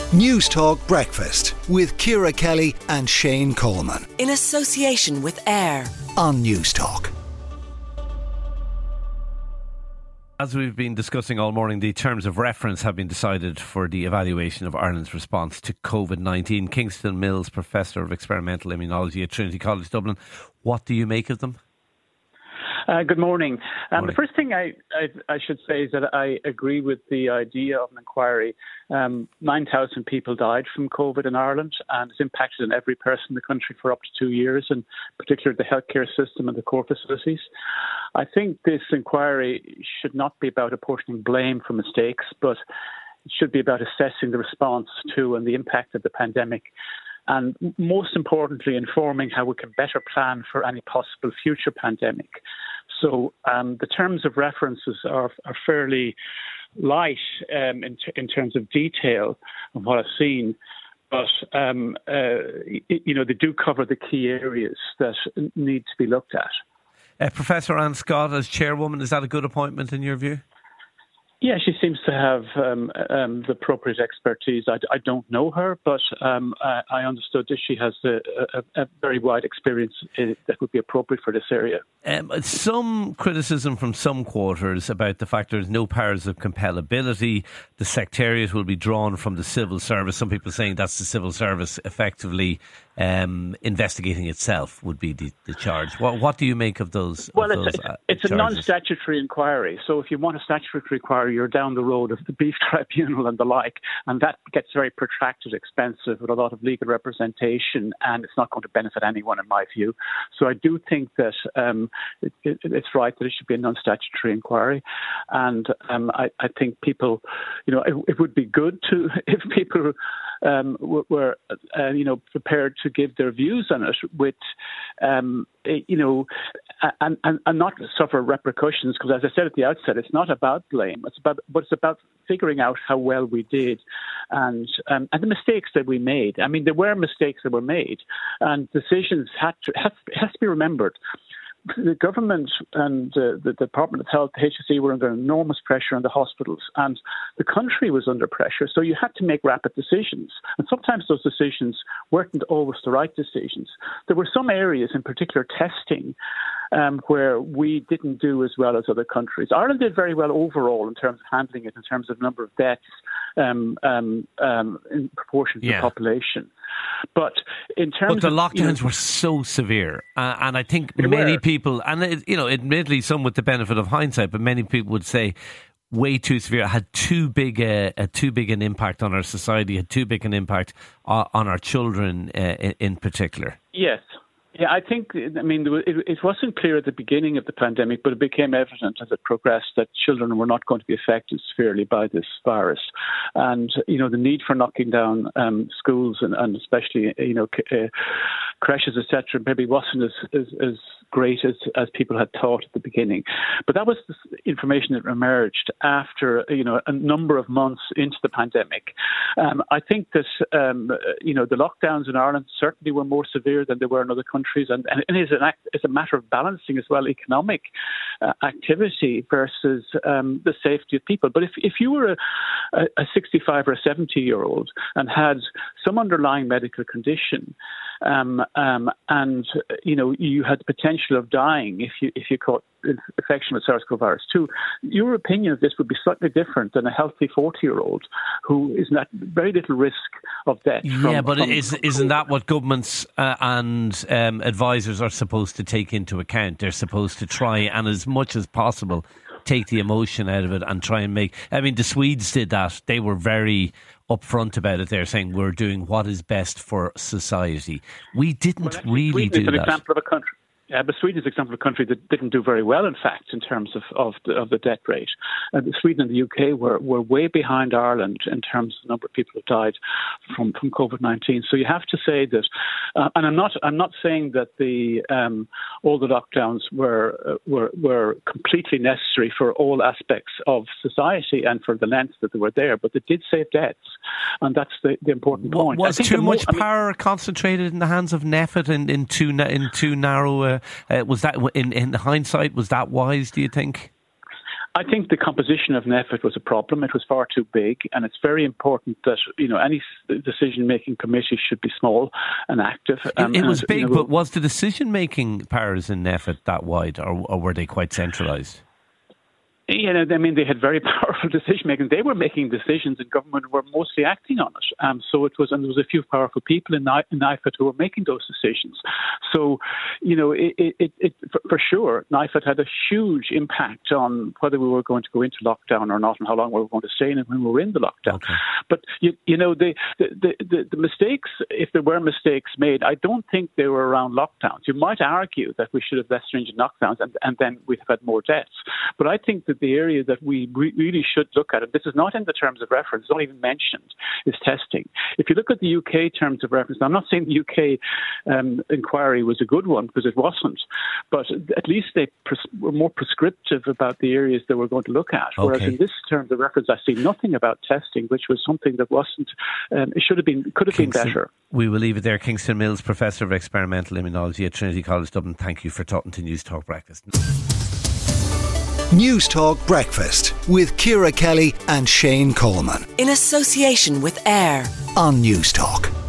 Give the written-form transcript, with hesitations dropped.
News Talk Breakfast with Ciara Kelly and Shane Coleman. In association with AIR On News Talk. As we've been discussing all morning, the terms of reference have been decided for the evaluation of Ireland's response to COVID-19. Kingston Mills, Professor of Experimental Immunology at Trinity College Dublin. What do you make of them? Good morning. The first thing I should say is that I agree with the idea of an inquiry. 9,000 people died from COVID in Ireland, and it's impacted on every person in the country for up to 2 years, and particularly the healthcare system and the core facilities. I think this inquiry should not be about apportioning blame for mistakes, but it should be about assessing the response to and the impact of the pandemic, and most importantly, informing how we can better plan for any possible future pandemic. So the terms of references are fairly light in terms of detail of what I've seen, but they do cover the key areas that need to be looked at. Professor Anne Scott as chairwoman, is that a good appointment in your view? Yeah, she seems to have the appropriate expertise. I don't know her, but I understood that she has a very wide experience that would be appropriate for this area. Some criticism from some quarters about the fact there's no powers of compellability. The secretariat will be drawn from the civil service. Some people saying that's the civil service effectively investigating itself would be the charge. What do you make of those? Well, it's a non-statutory inquiry. So if you want a statutory inquiry, you're down the road of the Beef Tribunal and the like, and that gets very protracted, expensive, with a lot of legal representation, and it's not going to benefit anyone, in my view. So I do think that it's right that it should be a non-statutory inquiry, and I think people, it would be good to if people were prepared to give their views on it with, and not suffer repercussions, because as I said at the outset, it's not about blame. It's about figuring out how well we did and the mistakes that we made. I mean, there were mistakes that were made, and decisions has to be remembered. The government and the Department of Health, the HSE, were under enormous pressure in the hospitals, and the country was under pressure. So you had to make rapid decisions. And sometimes those decisions weren't always the right decisions. There were some areas, in particular testing, where we didn't do as well as other countries. Ireland did very well overall in terms of handling it, in terms of number of deaths in proportion to the population. But in terms the lockdowns were so severe, and I think many people, and admittedly some with the benefit of hindsight, but many people would say way too severe, had too big an impact on our society, had too big an impact on our children in particular. Yes. Yeah, I think, it wasn't clear at the beginning of the pandemic, but it became evident as it progressed that children were not going to be affected severely by this virus. And, the need for knocking down schools and especially, creches, etc., maybe wasn't as great as people had thought at the beginning. But that was the information that emerged after, a number of months into the pandemic. I think that, the lockdowns in Ireland certainly were more severe than they were in other countries. And it's a matter of balancing as well economic activity versus the safety of people. But if you were a 65 or a 70-year-old and had some underlying medical condition, and you had the potential of dying if you caught infection with SARS-CoV-2, your opinion of this would be slightly different than a healthy 40-year-old who is at very little risk of death. Isn't that what governments and advisors are supposed to take into account? They're supposed to try and as much as possible take the emotion out of it and try and the Swedes did that. They were very upfront about it. They're saying we're doing what is best for society. We didn't really do that. Sweden is an example of a country. Yeah, but Sweden is an example of a country that didn't do very well, in fact, in terms of the death rate. Sweden and the UK were way behind Ireland in terms of the number of people who died from COVID-19. So you have to say that, and I'm not saying that all the lockdowns were completely necessary for all aspects of society and for the length that they were there, but they did save deaths, and that's the important point. Was too much power concentrated in the hands of NPHET in too narrow? Was that in hindsight? Was that wise? Do you think? I think the composition of NPHET was a problem. It was far too big, and it's very important that any decision-making committee should be small and active. It was big, but was the decision-making powers in NPHET that wide, or were they quite centralised? They had very powerful decision-making. They were making decisions, and government were mostly acting on it. So there was a few powerful people in NPHET who were making those decisions. So, for sure, NPHET had a huge impact on whether we were going to go into lockdown or not, and how long we were going to stay in it when we were in the lockdown. Okay. But the mistakes, if there were mistakes made, I don't think they were around lockdowns. You might argue that we should have less stringent lockdowns, and then we'd have had more deaths. But I think that the area that we really should look at, and this is not in the terms of reference, it's not even mentioned, is testing. If you look at the UK terms of reference, I'm not saying the UK inquiry was a good one, because it wasn't, but at least they were more prescriptive about the areas they were going to look at. Whereas in this terms of reference, I see nothing about testing, which was something that wasn't, could have been better. We will leave it there. Kingston Mills, Professor of Experimental Immunology at Trinity College Dublin, thank you for talking to News Talk Breakfast. News Talk Breakfast with Ciara Kelly and Shane Coleman. In association with AIR on News Talk.